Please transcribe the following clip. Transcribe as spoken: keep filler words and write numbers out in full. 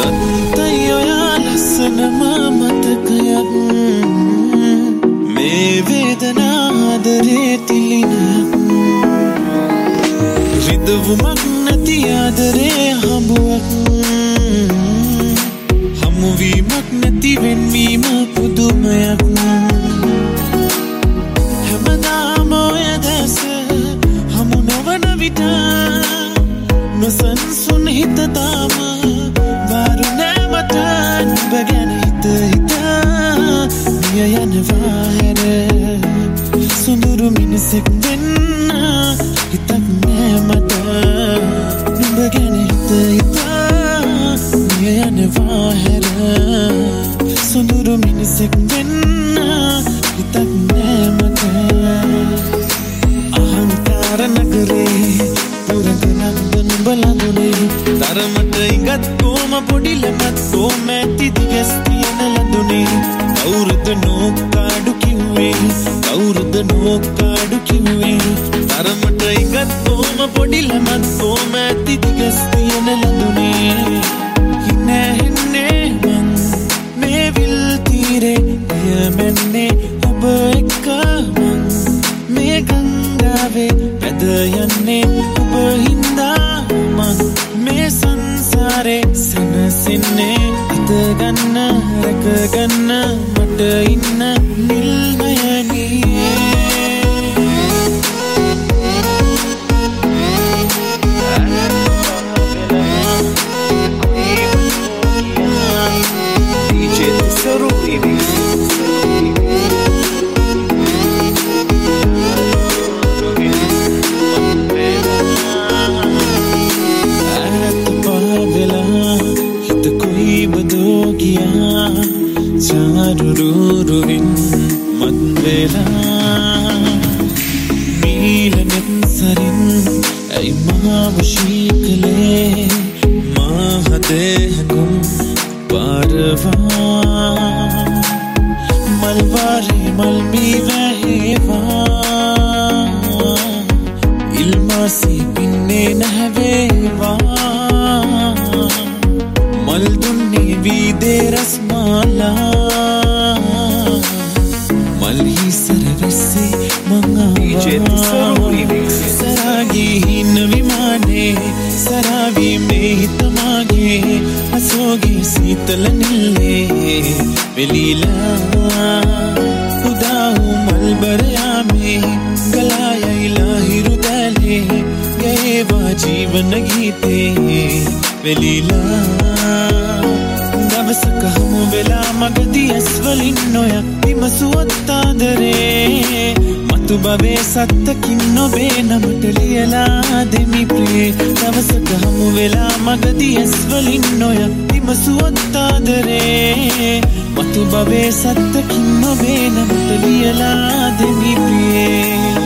සත්තයි ඔයා ලස්සන මතකයක් මේ වේදනා ආදරේ තිලිනයක් රිදවුමක් නැති ආදරේ හඹුවක් හමුවීමක් නැති වෙන්වීම පුදුමයක් හැමදාම ඔය දැස හමු නොවන විට නොසන්සුන් හිත තාම වාරු නෑ මට නුඹ ගැන හිත හිතා මිය යනවා හැර සුඳුරු මිනිසෙක් වෙන්න හිතක් නෑ මට නුඹ ගැන හිත හිතා මිය යනවා හැර සුඳුරු මිනිසෙක් වෙන්න හිතක් නෑ මට අහංකාර නගරේ පුරගනන්ද නුඹ ලඳුනේ තරමට ඉඟත් කොම පොඩි ළමත් කොම ඇති දිගස් තියෙන ලඳුනේ කවුරුද නෝකාඩු කිව්වේ කවුරුද නෝකාඩු කිව්වේ තරමට ඉඟත් කොම පොඩි ළමත් කොම ඇති දිගස් තියෙන ලඳුනේ හිනේ හිනේ මං මේ විල් තීරේ යමන්නේ ඔබ එක්ක මං මේ ගංගාවේ පැද යන්නේ ඔබ හින්දා මං මේ සංසාරේ සනසින්නේ අත ගන්න රැක ගන්න මට ඉන්න නිල්මයනේ Charururuin madvela Milanet sarin ay mawashikle Mahadehagum parva Malvari malmi veheva Ilmasi pinne nahveva Maldunne vide rasmala Malhi sarvase manga Saragi hin vimane Saravi mein tamage Asoge seetal nille Velila Khudahu malbarya mein Galaya ilahi rudale Gaye va jeevan geete Velila දවසක හමු වෙලා මගදී ඇස්වලින් නොයක් විමසුවත්තාදරේ මතු බවේ සත්තකින් නොබේ නමට ලියලා දෙමි ප්‍රේ දවසක හමු වෙලා මගදී ඇස්වලින් නොයක් විමසුවත්තාදරේ මතු බවේ සත්තකින් නොබේ නමට ලියලා දෙමි ප්‍රේ